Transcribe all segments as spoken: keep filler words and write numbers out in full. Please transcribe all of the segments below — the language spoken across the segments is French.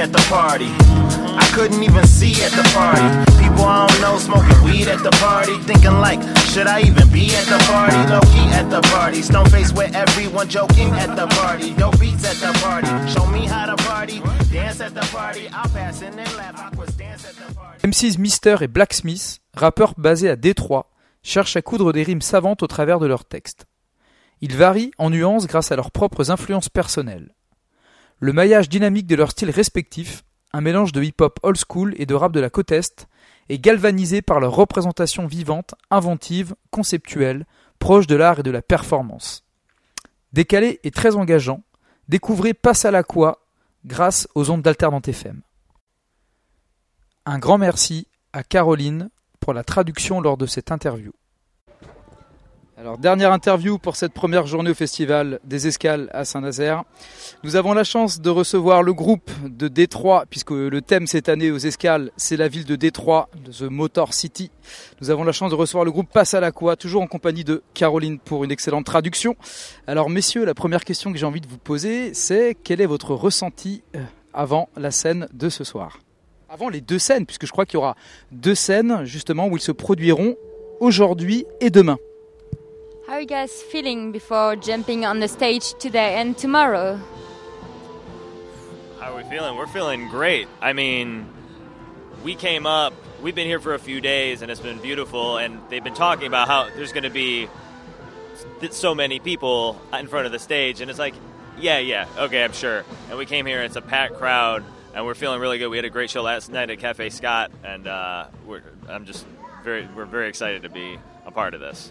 at the party. I couldn't even see at the party. People I don't know smoking weed at the party. Thinking like, should I even be at the party? Low-key at the party. Stone face with everyone joking at the party. Dope beats at the party. Show me how to party. Dance at the party. I'll pass and then laugh. Aquas dance at the party. M Cs Mister et Blacksmith, rappeurs basés à Détroit, cherchent à coudre des rimes savantes au travers de leurs textes. Ils varient en nuances grâce à leurs propres influences personnelles. Le maillage dynamique de leurs styles respectifs, un mélange de hip-hop old school et de rap de la côte Est, est galvanisé par leur représentation vivante, inventive, conceptuelle, proche de l'art et de la performance. Décalé et très engageant, découvrez Passe à la quoi grâce aux ondes d'Alternante F M. Un grand merci à Caroline pour la traduction lors de cette interview. Alors, dernière interview pour cette première journée au Festival des Escales à Saint-Nazaire. Nous avons la chance de recevoir le groupe de Détroit, puisque le thème cette année aux Escales, c'est la ville de Détroit, de The Motor City. Nous avons la chance de recevoir le groupe Passe à la quoi, toujours en compagnie de Caroline pour une excellente traduction. Alors, messieurs, la première question que j'ai envie de vous poser, c'est quel est votre ressenti avant la scène de ce soir ? Avant les deux scènes, puisque je crois qu'il y aura deux scènes, justement, où ils se produiront aujourd'hui et demain. How are you guys feeling before jumping on the stage today and tomorrow? How are we feeling? We're feeling great. I mean, we came up, we've been here for a few days and it's been beautiful, and they've been talking about how there's going to be so many people in front of the stage, and it's like, yeah, yeah, okay, I'm sure. And we came here and it's a packed crowd and we're feeling really good. We had a great show last night at Cafe Scott, and uh, we're, I'm just very, we're very excited to be a part of this.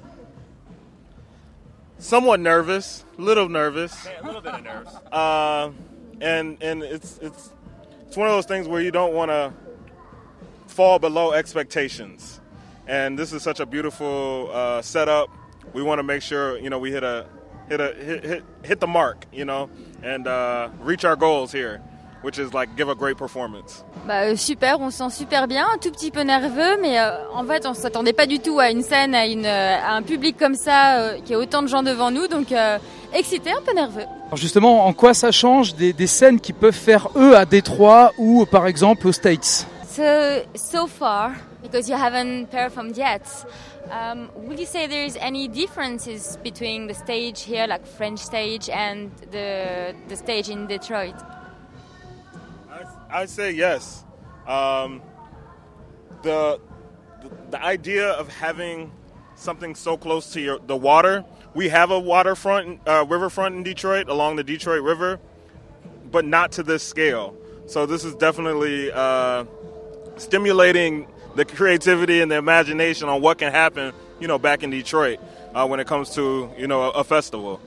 Somewhat nervous, little nervous. Yeah, a little bit of nerves. Uh, and and it's it's it's one of those things where you don't want to fall below expectations. And this is such a beautiful uh, setup. We want to make sure, you know, we hit a hit a hit hit, hit the mark, you know, and uh, reach our goals here, which is like give a great performance. Bah, euh, super, on se sent super bien, un tout petit peu nerveux, mais euh, en fait on s'attendait pas du tout à une scène, à, une, euh, à un public comme ça, euh, qui a autant de gens devant nous, donc euh, excité, un peu nerveux. Alors justement, en quoi ça change des, des scènes qui peuvent faire eux à Détroit ou par exemple aux States? So, so far, because you haven't performed yet, um, would you say there's any differences between the stage here, like French stage, and the the stage in Detroit? I'd say yes. Um, the, the the idea of having something so close to your, the water. We have a waterfront, uh, riverfront in Detroit along the Detroit River, but not to this scale. So this is definitely uh, stimulating the creativity and the imagination on what can happen, you know, back in Detroit uh, when it comes to, you know, a, a festival.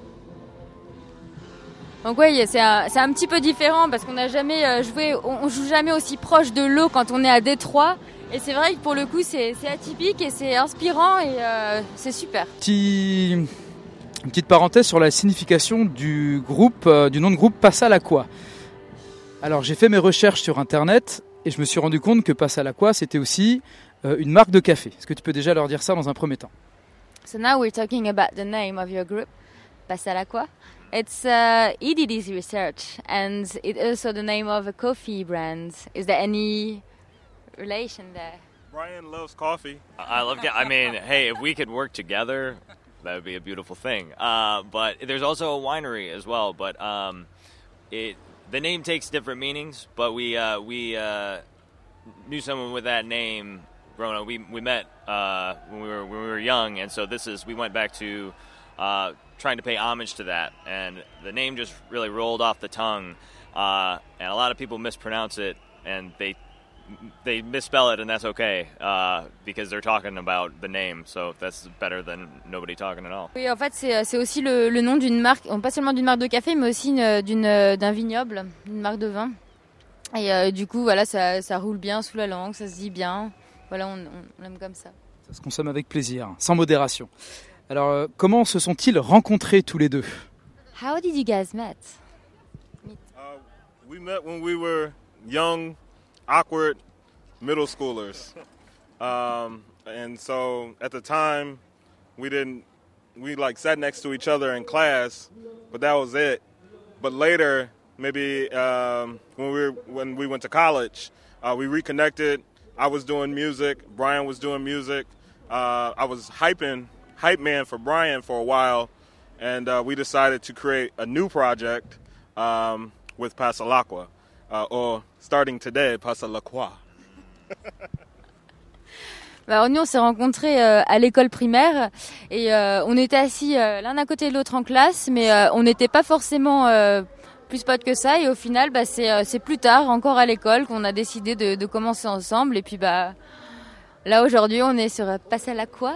Donc oui, c'est un, c'est un petit peu différent parce qu'on n'a jamais euh, joué, on, on joue jamais aussi proche de l'eau quand on est à Détroit. Et c'est vrai que pour le coup, c'est, c'est atypique et c'est inspirant et euh, c'est super. Petit, une petite parenthèse sur la signification du groupe, euh, du nom de groupe Passe à la quoi. Alors j'ai fait mes recherches sur internet et je me suis rendu compte que Passe à la quoi, c'était aussi euh, une marque de café. Est-ce que tu peux déjà leur dire ça dans un premier temps? So now we're talking about the name of your group, Passe à la quoi. It's uh, E D D's research, and it's also the name of a coffee brand. Is there any relation there? Brian loves coffee. I love. I mean, hey, if we could work together, that would be a beautiful thing. Uh, but there's also a winery as well. But um, it the name takes different meanings. But we uh, we uh, knew someone with that name growing up. We we met uh, when we were when we were young, and so this is we went back to. Uh, trying to pay homage to that, and the name just really rolled off the tongue, uh, and a lot of people mispronounce it, and they they misspell it, and that's okay, uh, because they're talking about the name, so that's better than nobody talking at all. Oui, en fait, c'est, c'est aussi le, le nom d'une marque, pas seulement d'une marque de café, mais aussi une, d'une, d'un vignoble, une marque de vin. Et euh, du coup, voilà, ça, ça roule bien sous la langue, ça se dit bien. Voilà, on, on l'aime comme ça. Ça se consomme avec plaisir, sans modération. Alors, euh, comment se sont-ils rencontrés tous les deux? How did you guys meet? Uh, we met when we were young, awkward middle schoolers. Um, and so at the time, we didn't, we like sat next to each other in class, but that was it. But later, maybe um, when we were, when we went to college, uh, we reconnected. I was doing music, Brian was doing music. Uh, I was hyping, hype man for Brian for a while, and uh, we decided to create a new project um, with Pasalacqua, uh, or starting today, Pasalacqua. Bah, nous, on s'est rencontrés euh, à l'école primaire et euh, on était assis euh, l'un à côté de l'autre en classe, mais euh, on n'était pas forcément euh, plus potes que ça. Et au final, bah, c'est, euh, c'est plus tard, encore à l'école, qu'on a décidé de, de commencer ensemble. Et puis bah, là, aujourd'hui, on est sur Pasalacqua.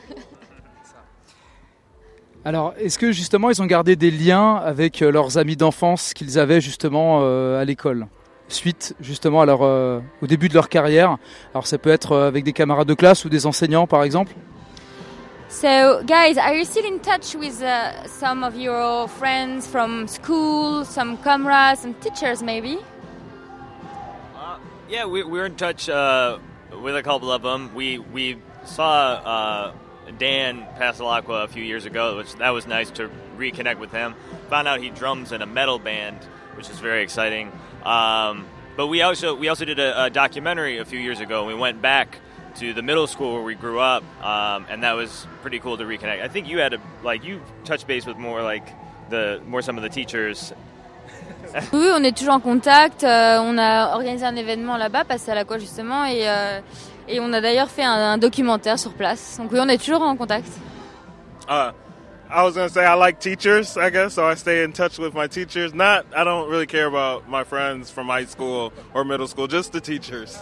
Alors, est-ce que justement, ils ont gardé des liens avec euh, leurs amis d'enfance qu'ils avaient justement euh, à l'école ? Suite justement à leur, euh, au début de leur carrière. Alors ça peut être euh, avec des camarades de classe ou des enseignants par exemple. So guys, are you still in touch with uh, some of your friends from school, some comrades, some teachers maybe? Uh, yeah, we, we're in touch uh, with a couple of them. We we saw uh, Dan Pasalacqua a few years ago, which that was nice to reconnect with him. Found out he drums in a metal band, which is very exciting. Um, but we also we also did a, a documentary a few years ago. We went back to the middle school where we grew up, um, and that was pretty cool to reconnect. I think you had a, like you touched base with more like the more some of the teachers. Oui, on est toujours en contact. Euh, on a organisé un événement là-bas, Pasalacqua justement, et euh, et on a d'ailleurs fait un, un documentaire sur place. Donc oui, on est toujours en contact. Uh, I was going to say I like teachers, I guess, so I stay in touch with my teachers. Not, I don't really care about my friends from high school or middle school, just the teachers.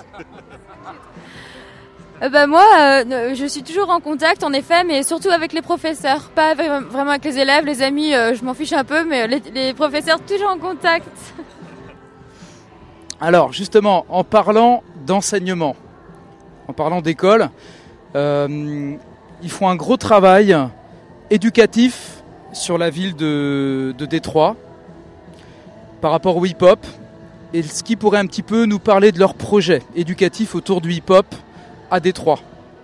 euh, bah moi, euh, je suis toujours en contact, en effet, mais surtout avec les professeurs. Pas vraiment avec les élèves, les amis, euh, je m'en fiche un peu, mais les, les professeurs, toujours en contact. Alors justement, en parlant d'enseignement, en parlant d'école, euh, ils font un gros travail éducatif sur la ville de, de Détroit par rapport au hip-hop. Et ce qui pourrait un petit peu nous parler de leur projet éducatif autour du hip-hop à Détroit.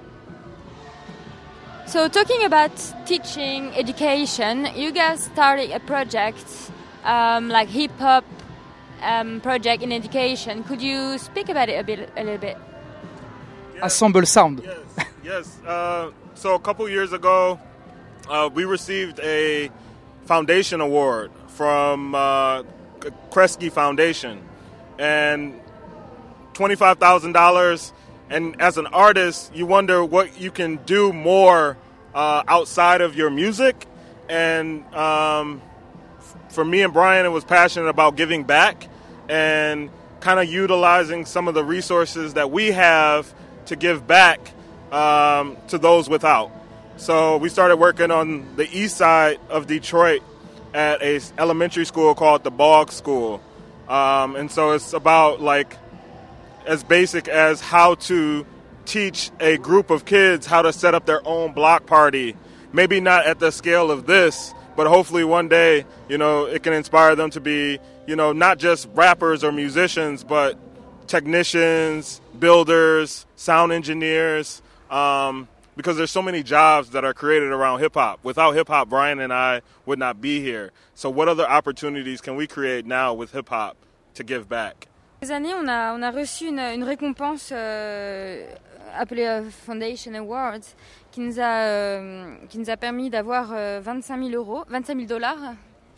So talking about teaching, education, you guys started a project um, like hip-hop um, project in education. Could you speak about it a, bit, a little bit? Yes. Assemble Sound. Yes, yes. Uh, so a couple years ago, Uh, we received a foundation award from uh, Kresge Foundation, and twenty-five thousand dollars. And as an artist, you wonder what you can do more uh, outside of your music. And um, for me and Brian, it was passionate about giving back and kind of utilizing some of the resources that we have to give back um, to those without. So we started working on the east side of Detroit at a elementary school called the Bog School. Um, and so it's about like as basic as how to teach a group of kids how to set up their own block party. Maybe not at the scale of this, but hopefully one day, you know, it can inspire them to be, you know, not just rappers or musicians, but technicians, builders, sound engineers, um, because there's so many jobs that are created around hip-hop. Without hip-hop, Brian and I would not be here. So what other opportunities can we create now with hip-hop to give back? Ces années, on a, on a reçu une, une récompense euh, appelée euh, Foundation Awards qui nous a, euh, qui nous a permis d'avoir euh, vingt-cinq mille euros, vingt-cinq mille dollars.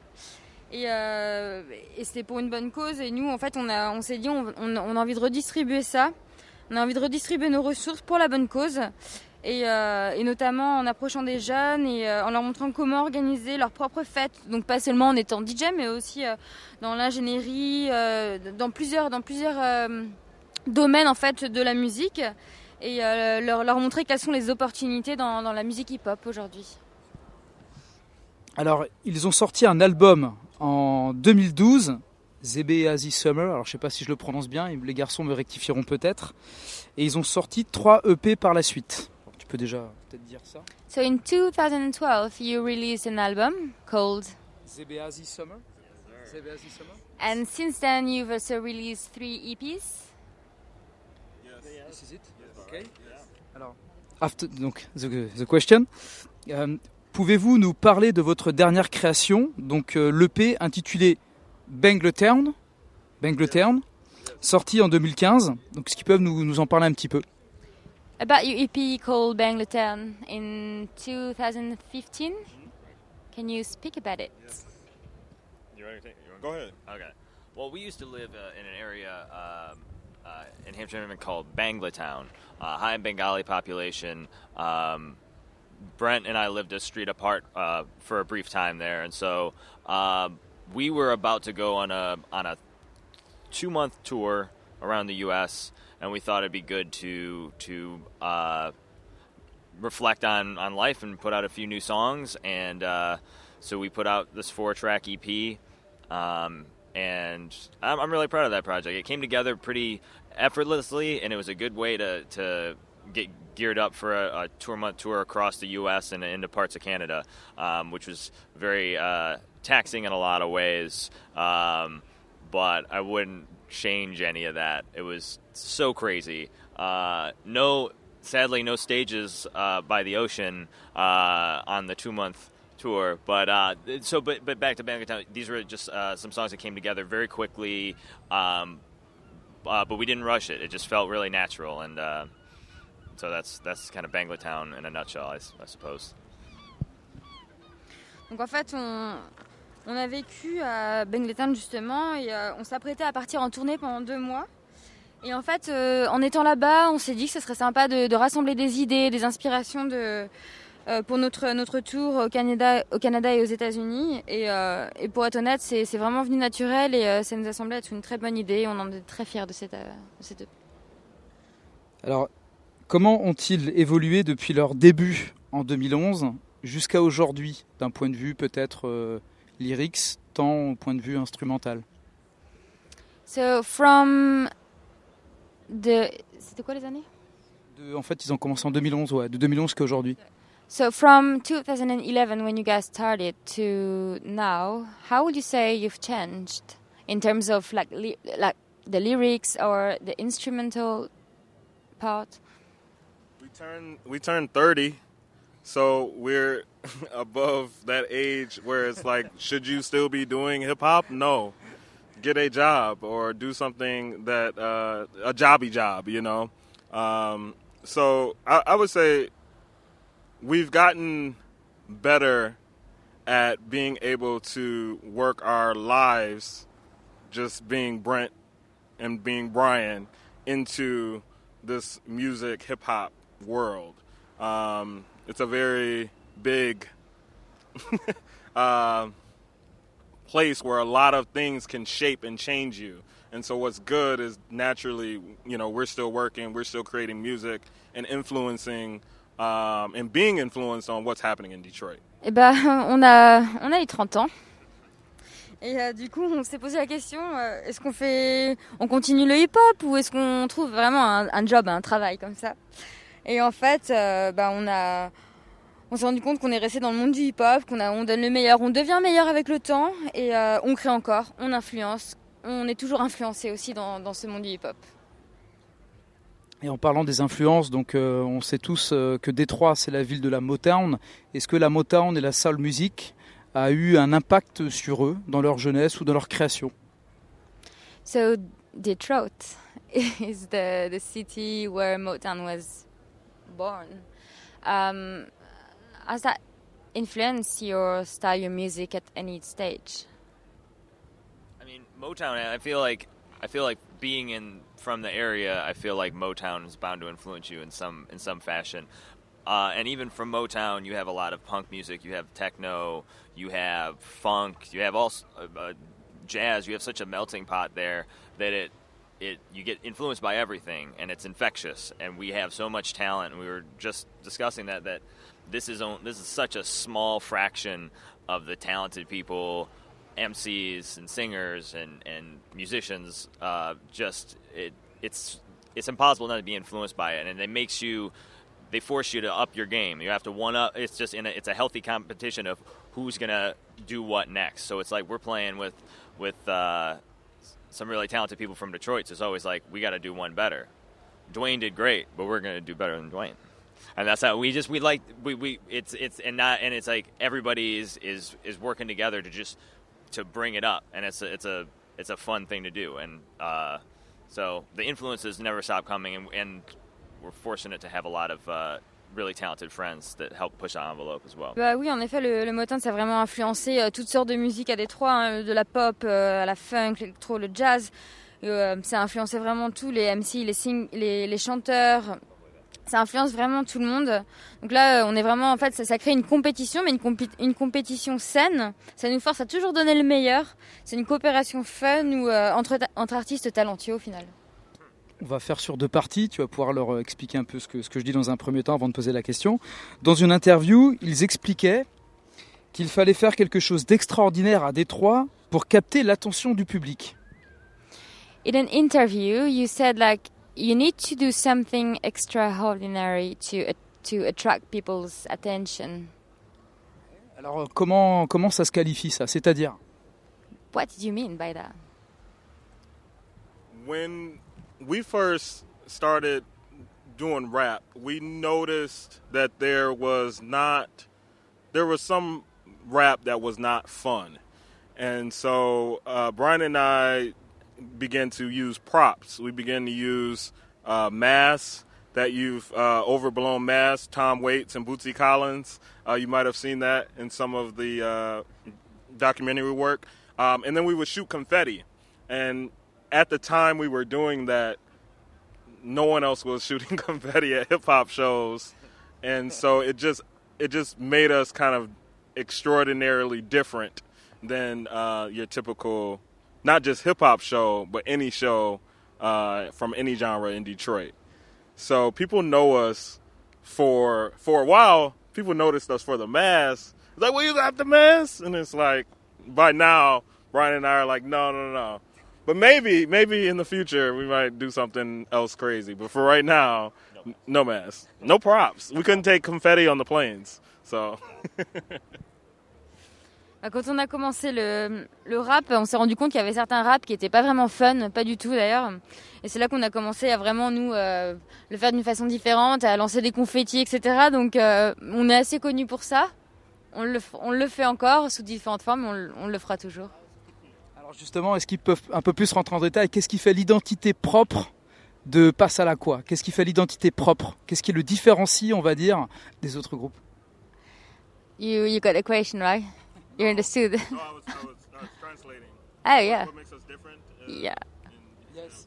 Et, euh, et c'était pour une bonne cause. Et nous, en fait, on, a, on s'est dit on, on, on a envie de redistribuer ça. On a envie de redistribuer nos ressources pour la bonne cause. Et, euh, et notamment en approchant des jeunes et euh, en leur montrant comment organiser leur propre fête. Donc pas seulement en étant D J, mais aussi euh, dans l'ingénierie, euh, dans plusieurs, dans plusieurs euh, domaines en fait de la musique. Et euh, leur, leur montrer quelles sont les opportunités dans, dans la musique hip-hop aujourd'hui. Alors, ils ont sorti un album en deux mille douze, Zebeazi Summer. Alors, je ne sais pas si je le prononce bien, les garçons me rectifieront peut-être. Et ils ont sorti trois E P par la suite. Tu peux déjà peut-être dire ça. So in twenty twelve, you released an album called Zebeazi Summer. Zebeazi Summer. And since then, you've also released three E Ps. This is it. Okay. Alors, after, donc, the, the question. Um, pouvez-vous nous parler de votre dernière création, donc euh, l'E P intitulé Bangletown, Bangletown, sorti en deux mille quinze. Donc, est-ce qu'ils peuvent nous, nous en parler un petit peu? About your E P called Bangletown in two thousand fifteen. Can you speak about it? You ready to take, you want Go ahead. Okay. Well, we used to live uh, in an area um, uh, in Hampshire called Bangletown, uh, high Bengali population. Um, Brent and I lived a street apart uh, for a brief time there, and so uh, we were about to go on a on a two month tour around the U S, and we thought it'd be good to to uh, reflect on, on life and put out a few new songs, and uh, so we put out this four track E P, um, and I'm, I'm really proud of that project. It came together pretty effortlessly, and it was a good way to to get geared up for a, a tour month tour across the U S and into parts of Canada, um, which was very uh, taxing in a lot of ways, um, but I wouldn't change any of that. It was so crazy. Uh, no, sadly, no stages uh, by the ocean uh, on the two-month tour, but uh, so but but back to Bangletown. These were just uh, some songs that came together very quickly, um, uh, but we didn't rush it. It just felt really natural, and uh, so that's that's kind of Bangletown in a nutshell, I, I suppose. Donc en fait, on, on a vécu à Bangletown justement et euh, on s'apprêtait à partir en tournée pendant deux mois. Et en fait, euh, en étant là-bas, on s'est dit que ce serait sympa de, de rassembler des idées, des inspirations de, euh, pour notre, notre tour au Canada, au Canada et aux États-Unis. Et, euh, et pour être honnête, c'est, c'est vraiment venu naturel et euh, ça nous a semblé être une très bonne idée. On en est très fiers de cette, euh, de cette... Alors, comment ont-ils évolué depuis leur début en deux mille onze jusqu'à aujourd'hui, d'un point de vue peut-être euh, lyrics, tant au point de vue instrumental? So from the... C'était quoi les années? de, En fait, ils ont commencé en deux mille onze, ouais, de deux mille onze jusqu'à aujourd'hui. So from two thousand eleven, when you guys started, to now, how would you say you've changed in terms of like li- like the lyrics or the instrumental part? We turned we turned thirty, so we're above that age where it's like, should you still be doing hip hop? No, get a job or do something that uh, a jobby job, you know. Um, so I, I would say we've gotten better at being able to work our lives, just being Brent and being Brian, into this music hip hop world. Um, it's a very big uh, place where a lot of things can shape and change you. And so what's good is naturally, you know, we're still working, we're still creating music and influencing um, and being influenced on what's happening in Detroit. Eh ben, on a on a eu trente ans. Et euh, du coup, on s'est posé la question, euh, est-ce qu'on fait, on continue le hip-hop ou est-ce qu'on trouve vraiment un, un job, un travail comme ça? Et en fait, euh, bah, on a, on s'est rendu compte qu'on est resté dans le monde du hip-hop, qu'on a, on donne le meilleur, on devient meilleur avec le temps et euh, on crée encore, on influence, on est toujours influencé aussi dans, dans ce monde du hip-hop. Et en parlant des influences, donc euh, on sait tous euh, que Détroit c'est la ville de la Motown. Est-ce que la Motown et la soul music a eu un impact sur eux dans leur jeunesse ou dans leur création? So Detroit is the the city where Motown was born. Um, has that influenced your style, your music at any stage? I mean, Motown. I feel like I feel like being in from the area. I feel like Motown is bound to influence you in some in some fashion. Uh, and even from Motown, you have a lot of punk music. You have techno. You have funk. You have all uh, jazz. You have such a melting pot there that it it you get influenced by everything, and it's infectious. And we have so much talent. And we were just discussing that that this is on, this is such a small fraction of the talented people, M Cs and singers and and musicians. Uh, just it it's it's impossible not to be influenced by it, and it makes you. They force you to up your game. You have to one up. It's just in a, it's a healthy competition of who's gonna do what next. So it's like we're playing with with uh, some really talented people from Detroit. So it's always like we got to do one better. Dwayne did great, but we're gonna do better than Dwayne. And that's how we just we like we, we it's it's and not and it's like everybody is is is working together to just to bring it up, and it's a, it's a it's a fun thing to do, and uh, so the influences never stop coming, and, and we're fortunate to have a lot of uh, really talented friends that help push the envelope as well. Bah oui, en effet, le, le Motown, ça a vraiment influencé euh, toutes sortes de musiques à Détroit, hein, de la pop euh, à la funk, l'électro, le jazz. Euh, ça a influencé vraiment tous les M C, les, sing- les, les chanteurs. Ça influence vraiment tout le monde. Donc là, on est vraiment, en fait, ça, ça crée une compétition, mais une, compé- une compétition saine. Ça nous force à toujours donner le meilleur. C'est une coopération fun ou euh, entre, ta- entre artistes talentueux au final. On va faire sur deux parties, tu vas pouvoir leur expliquer un peu ce que, ce que je dis dans un premier temps avant de poser la question. Dans une interview, ils expliquaient qu'il fallait faire quelque chose d'extraordinaire à Détroit pour capter l'attention du public. In an interview, you said like you need to do something extraordinary to to attract people's attention. Alors comment, comment ça se qualifie ça? C'est-à-dire? What did you mean by that? When we first started doing rap, we noticed that there was not, there was some rap that was not fun. And so uh, Brian and I began to use props. We began to use uh, masks that you've uh, overblown masks, Tom Waits and Bootsy Collins. Uh, you might have seen that in some of the uh, documentary work. Um, and then we would shoot confetti. And at the time we were doing that, no one else was shooting confetti at hip-hop shows. And so it just it just made us kind of extraordinarily different than uh, your typical, not just hip-hop show, but any show uh, from any genre in Detroit. So people know us for, for a while, people noticed us for the mask. It's like, well, you got the mask? And it's like, by now, Brian and I are like, no, no, no. But maybe, maybe in the future we might do something else crazy. But for right now, no, no mask, no props. We couldn't take confetti on the planes. So. Quand on a commencé le, le rap, on s'est rendu compte qu'il y avait certains raps qui n'étaient pas vraiment fun, pas du tout d'ailleurs. Et c'est là qu'on a commencé à vraiment nous euh, le faire d'une façon différente, à lancer des confettis, et cetera. Donc euh, on est assez connus pour ça. On le, on le fait encore sous différentes formes, mais on, on le fera toujours. Alors justement, est-ce qu'ils peuvent un peu plus rentrer en détail? Qu'est-ce qui fait l'identité propre de Passe à la Quoi? Qu'est-ce qui fait l'identité propre? Qu'est-ce qui le différencie, on va dire, des autres groupes? You, you got the question, right? You understood? No, I was, I was, I was translating. Oh, yeah. What makes us different? Uh, Yeah. in- Yes.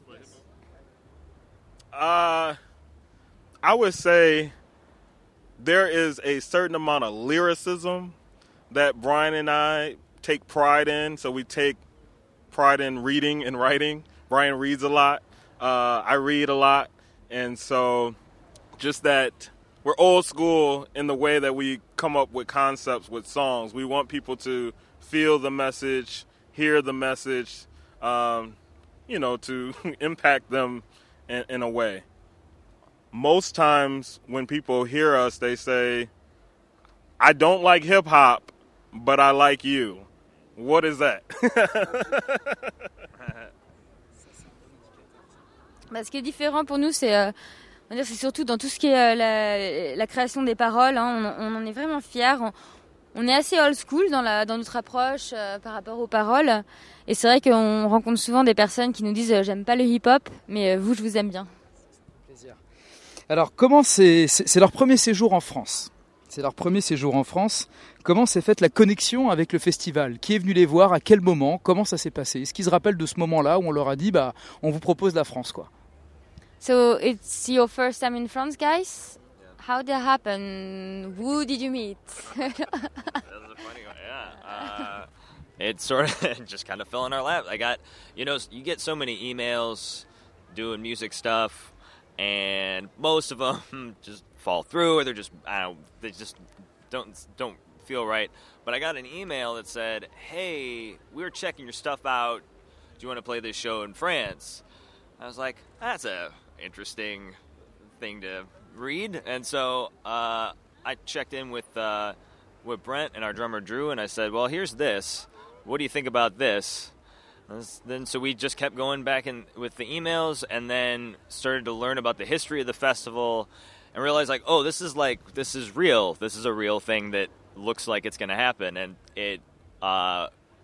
Uh, I would say there is a certain amount of lyricism that Brian and I take pride in. So we take pride in reading and writing. Brian reads a lot. Uh, I read a lot. And so just that we're old school in the way that we come up with concepts with songs. We want people to feel the message, hear the message, um, you know, to impact them in, in a way. Most times when people hear us, they say, I don't like hip hop, but I like you. What is that? Bah, ce qui est différent pour nous, c'est, euh, on va dire, c'est surtout dans tout ce qui est euh, la, la création des paroles. Hein, on, on en est vraiment fiers. On, on est assez old school dans, la, dans notre approche euh, par rapport aux paroles. Et c'est vrai qu'on rencontre souvent des personnes qui nous disent euh, j'aime pas le hip-hop, mais euh, vous, je vous aime bien. Alors, comment c'est, c'est, c'est leur premier séjour en France? C'est leur premier séjour en France. Comment s'est faite la connexion avec le festival? Qui est venu les voir? À quel moment? Comment ça s'est passé? Est-ce qu'ils se rappellent de ce moment-là où on leur a dit, bah, on vous propose la France, quoi? So it's your first time in France, guys? How did that happen? Who did you meet? That's a funny one. Yeah. Uh, it sort of just kind of fell in our lap. I got, you know, you get so many emails doing music stuff, and most of them just fall through, or they're just, I don't know, they just don't don't feel right. But I got an email that said, "Hey, we're checking your stuff out. Do you want to play this show in France?" I was like, "That's a interesting thing to read," and so uh, I checked in with uh, with Brent and our drummer Drew, and I said, "Well, here's this. What do you think about this?" And then so we just kept going back in with the emails, and then started to learn about the history of the festival, and realized like, oh, this is like this is real. This is a real thing that looks like it's going to happen, and it uh,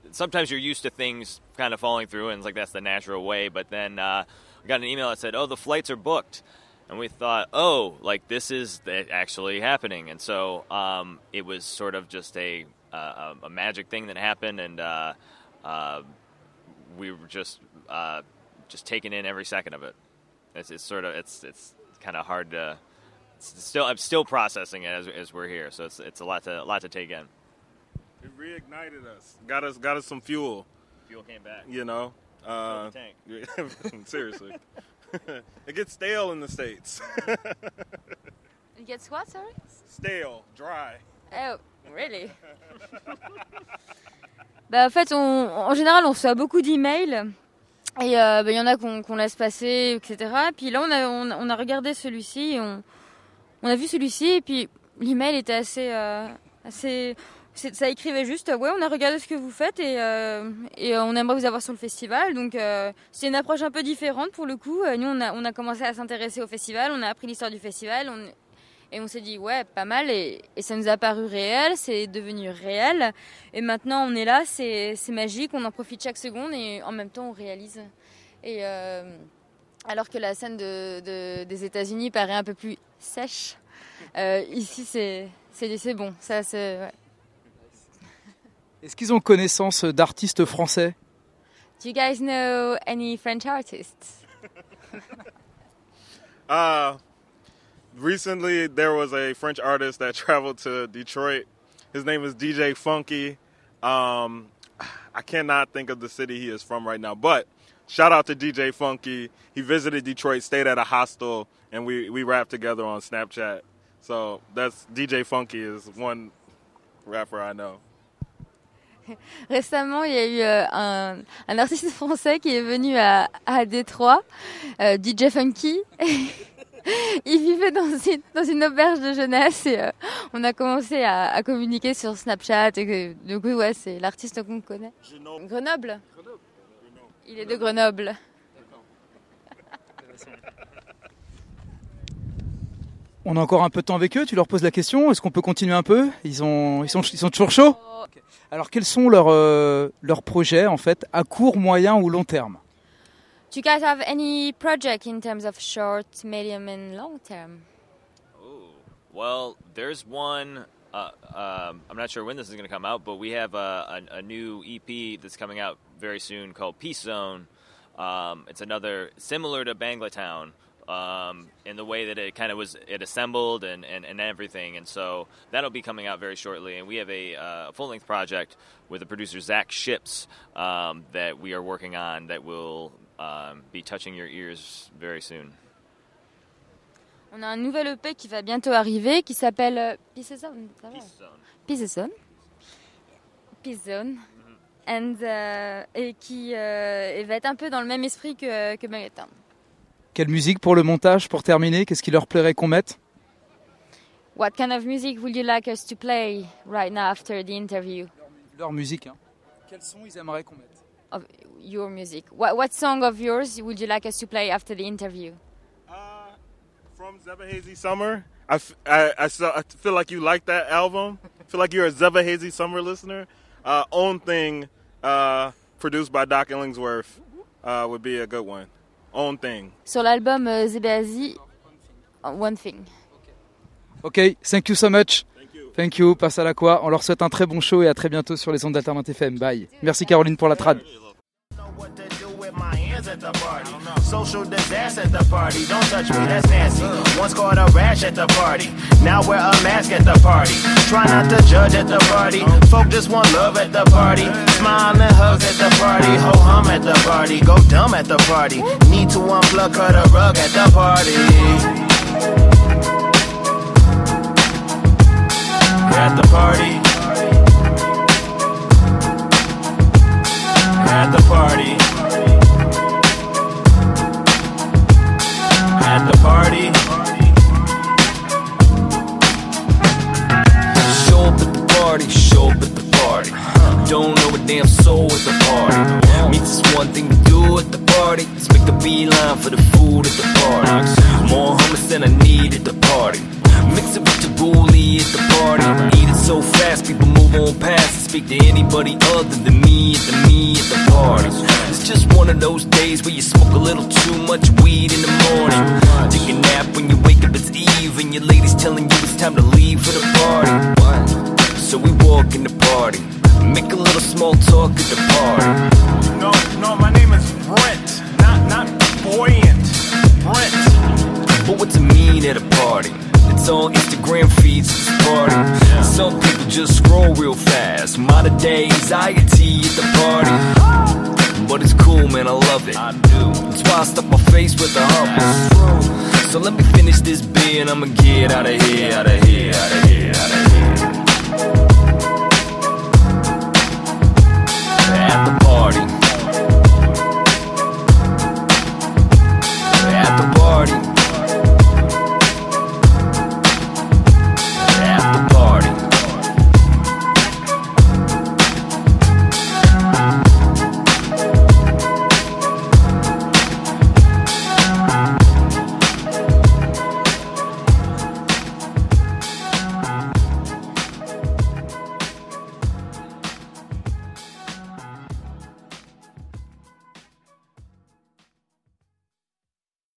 sometimes you're used to things kind of falling through, and it's like that's the natural way. But then uh, we got an email that said, "Oh, the flights are booked," and we thought, "Oh, like this is actually happening." And so um, it was sort of just a uh, a magic thing that happened, and uh, uh, we were just uh, just taking in every second of it. It's, it's sort of it's it's kind of hard to. It's still, I'm still processing it as, as we're here, so it's it's a lot to a lot to take in. It reignited us, got us got us some fuel. Fuel came back. You know, uh, tank. Seriously, it gets stale in the States. It gets what, sorry? Stale, dry. Oh, really? Bah, en fait, on, en général, on reçoit beaucoup d'emails. Et euh, bah, y en a qu'on, qu'on laisse passer, et cetera. Puis là, on a, on, on a regardé celui-ci, et on, on a vu celui-ci, et puis l'email était assez... Euh, assez c'est, ça écrivait juste, ouais, on a regardé ce que vous faites, et, euh, et on aimerait vous avoir sur le festival. Donc, euh, c'est une approche un peu différente pour le coup. Nous, on a, on a commencé à s'intéresser au festival, on a appris l'histoire du festival, on, et on s'est dit, ouais, pas mal, et, et ça nous a paru réel, c'est devenu réel. Et maintenant, on est là, c'est, c'est magique, on en profite chaque seconde, et en même temps, on réalise. Et euh, alors que la scène de, de, des États-Unis paraît un peu plus sèche, euh, ici, c'est, c'est, c'est bon. Ça, c'est, ouais. Est-ce qu'ils ont connaissance d'artistes français? Do you guys know any French artists? uh, recently, there was a French artist that traveled to Detroit. His name is D J Funky. Um, I cannot think of the city he is from right now, but shout out to D J Funky. He visited Detroit, stayed at a hostel, and we, we rapped together on Snapchat. So that's D J Funky is one rapper I know. Récemment, il y a eu euh, un, un artiste français qui est venu à, à Détroit, euh, D J Funky. Il vivait dans une, dans une auberge de jeunesse et euh, on a commencé à, à communiquer sur Snapchat. Et que, du coup, ouais, c'est l'artiste qu'on connaît. Grenoble. Grenoble. Il est de Grenoble. On a encore un peu de temps avec eux, tu leur poses la question, est-ce qu'on peut continuer un peu? Ils, ont, ils, sont, ils sont toujours chauds? Okay. Alors quels sont leurs, euh, leurs projets en fait, à court, moyen ou long terme? Do you guys have any project in terms of short, medium and long term? Oh, well, there's one, uh, um, I'm not sure when this is going to come out, but we have a, a, a new E P that's coming out very soon called Peace Zone. Um, it's another, similar to Banglatown. Um, in the way that it kind of was, it assembled and, and, and everything. And so that'll be coming out very shortly. And we have a uh, full-length project with the producer Zach Ships um, that we are working on that will um, be touching your ears very soon. On a un nouvel E P qui va bientôt arriver qui s'appelle euh, Peace Zone. Peace Zone. Peace Zone. Peace Zone. Mm-hmm. And, uh, et qui euh, et va être un peu dans le même esprit que, que Banglatown. Quelle musique pour le montage, pour terminer? Qu'est-ce qu'il leur plairait qu'on mette? What kind of music would you like us to play right now after the interview? Leur, leur musique, hein. Quel son ils aimeraient qu'on mette? Of your music. What, what song of yours would you like us to play after the interview? Uh, from Zebba Hazy Summer. I, f- I, I, I feel like you like that album. I feel like you're a Zebba Hazy Summer listener. Uh, Own Thing, uh, produced by Doc Illingsworth, uh, would be a good one. Own Thing. Sur l'album euh, Zebba Hazy, One Thing. Ok, thank you so much. Thank you. Thank you, passe à la quoi. On leur souhaite un très bon show et à très bientôt sur les ondes d'Alternate F M. Bye. Merci Caroline pour la trad. At the party, social disaster at the party. Don't touch me, that's nasty. Once caught a rash at the party. Now wear a mask at the party. Try not to judge at the party. Folk just want love at the party. Smile and hugs at the party. Ho hum at the party. Go dumb at the party. Need to unplug, cut a rug at the party. At the party. At the party. At the party. Show up at the party, show up at the party. Don't know a damn soul at the party. Means it's one thing to do at the party. Let's make a beeline for the food at the party. More hummus than I need at the party. Mix it with your bully at the party. Eat it so fast, people move move on past and speak to anybody other than me at the me at the party. It's just one of those days where you smoke a little too much weed in the morning. Take a nap when you wake up, it's eve, and your lady's telling you it's time to leave for the party. So we walk in the party, make a little small talk at the party. No, no, my name is Brent, not not buoyant. Brent. But what's it mean at a party? It's on Instagram feeds, it's a party. Some people just scroll real fast. Modern day anxiety at the party. But it's cool, man, I love it. I do. That's why I stuff my face with the hummus. So let me finish this beer and I'ma get out of here, out of here, out of here, out of here.